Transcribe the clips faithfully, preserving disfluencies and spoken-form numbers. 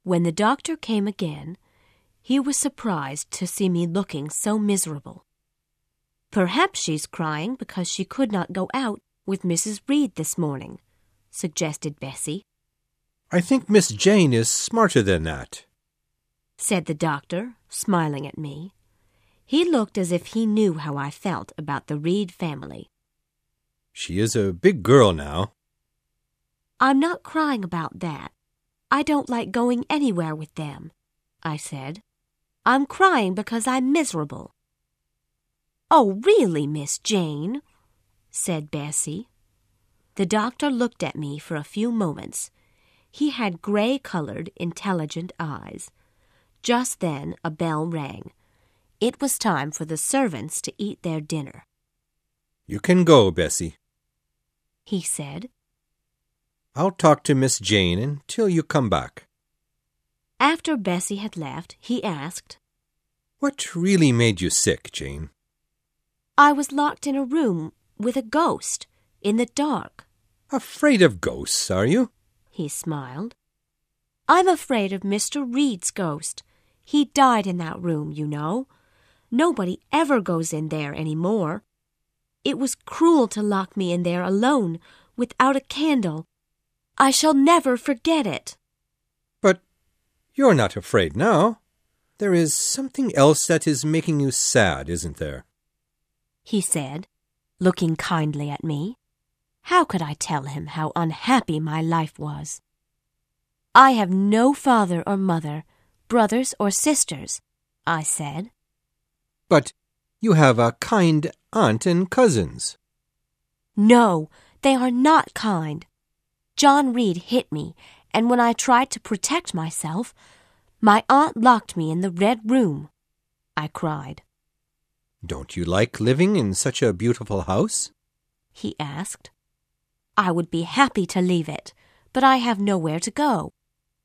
When the doctor came again, he was surprised to see me looking so miserable. "Perhaps she's crying because she could not go out with Missus Reed this morning," suggested Bessie. "I think Miss Jane is smarter than that," said the doctor, smiling at me. He looked as if he knew how I felt about the Reed family. "She is a big girl now." "I'm not crying about that. I don't like going anywhere with them," I said. "I'm crying because I'm miserable." "Oh, really, Miss Jane?" said Bessie. The doctor looked at me for a few moments. He had gray-colored, intelligent eyes. Just then a bell rang. It was time for the servants to eat their dinner. "You can go, Bessie," he said. "I'll talk to Miss Jane until you come back." After Bessie had left, he asked, "What really made you sick, Jane?" "I was locked in a room with a ghost in the dark." "Afraid of ghosts, are you?" He smiled. "I'm afraid of Mister Reed's ghost. He died in that room, you know. Nobody ever goes in there any more. It was cruel to lock me in there alone, without a candle. I shall never forget it." "But you're not afraid now. There is something else that is making you sad, isn't there?" he said, looking kindly at me. How could I tell him how unhappy my life was? "I have no father or mother, brothers or sisters," I said. "But you have a kind aunt and cousins." "No, they are not kind. John Reed hit me, and when I tried to protect myself, my aunt locked me in the red room," I cried. "Don't you like living in such a beautiful house?" he asked. "I would be happy to leave it, but I have nowhere to go."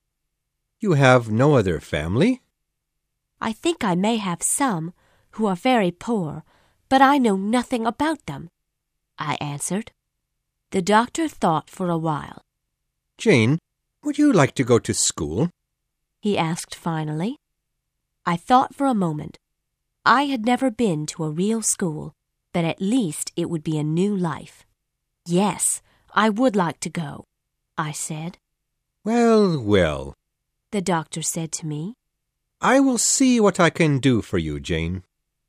"You have no other family?" "I think I may have some, who are very poor, but I know nothing about them," I answered. The doctor thought for a while. "Jane, would you like to go to school?" he asked finally. I thought for a moment. I had never been to a real school, but at least it would be a new life. "Yes, I would like to go," I said. "Well, well," the doctor said to me. "I will see what I can do for you, Jane."